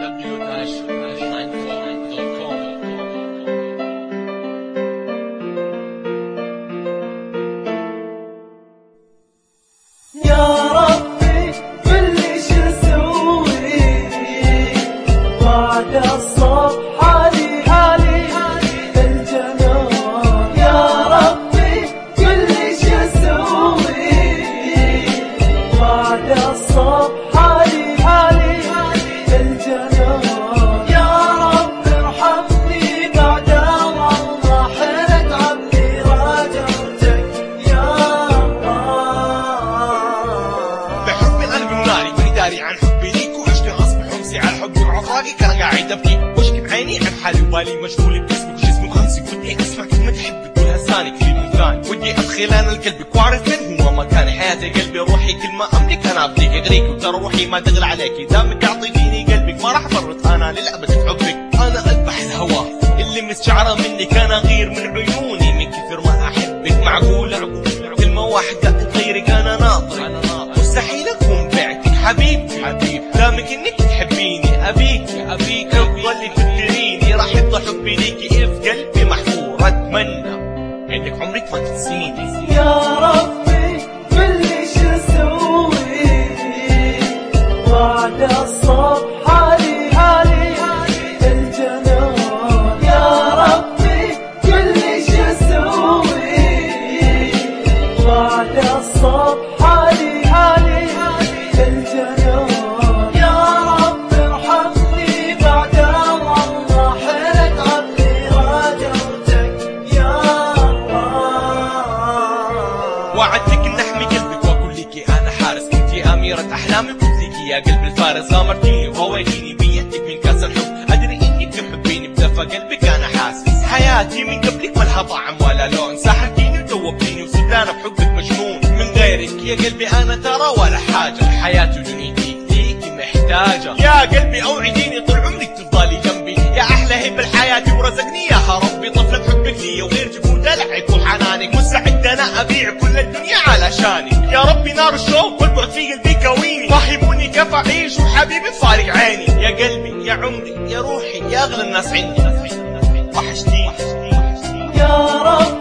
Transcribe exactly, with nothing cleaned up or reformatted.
دبليو داش ناين فور دوت كوم. يا ربي قل لي شو اسوي بعد الصبح حالي حالي الجنان. يا ربي قل لي شو اسوي بعد الصبح حالي حالي الجنان. يا رب ارحمني بعد والله حرق عمي راجعتك يا داري عن حبي ليك وعشت غصب حمسي على حبي وعفراقي كان قاعد ابكي واشكي بعيني عن حالي وبالي مشغول بجسمك وجسمك خمسي. ودي اسمع كلمة تحب تقولها لساني كلمة ثاني. ودي ادخل انا لقلبك واعرف من هو مكاني حياتي قلبي روحي كل ما املك انا اعطيك اغريك وترى روحي ما تغلى عليكي دامك تعطيني قلبك ما راح افرط انا للابد حبك. انا اذبح الهوى اللي مستشعره منك انا غير من عيوني من كثر ما احبك. معقولة كلمة واحدة تغيرك انا ناطرك مستحيل اكون بعتك حبيبتي حبيب دامك انك تحبيني ابيك ابيك تظلي تدريني راح يطلع حبي ليكي في قلبي محفور. اتمنى انك عمرك ما تنسيني. يا ربي قل لي شو اسوي بعد الصبح حالي حالي الجنان. يا ربي قل لي شو اسوي بعد الصبح حالي حالي الجنان. يا رب ارحمني بعد والله حرق عمي راجعتك يا وعدتك ان احمي قلبك واقول لك انا حارس. كنتي اميرة احلامي قلت لك يا قلب الفارس. غامرتيني وغويتيني بيدك من كاس الحب ادري انك تحبيني بدفى قلبك انا حاسس. حياتي من قبلك ما لها طعم ولا لون سحرتيني وتوبتيني وصرت انا بحبك مجنون. من غيرك يا قلبي انا ترى ولا حاجة حياتي ودنيتي ليكي محتاجة. يا قلبي اوعديني طول عمرك تفضلي جنبي يا احلى هب الحياة ورزقني ياها ربي. طفلة بحبك لي وغير تكون دلعك وحنانك مستعد انا ابيع كل الدنيا علشانك. يا ربي نار الشوق والبعد في قلبي كويني فهموني كيف اعيش وحبيبي فارق عيني. يا قلبي يا عمري يا روحي يا اغلى الناس عندي وحشتيني. يا رب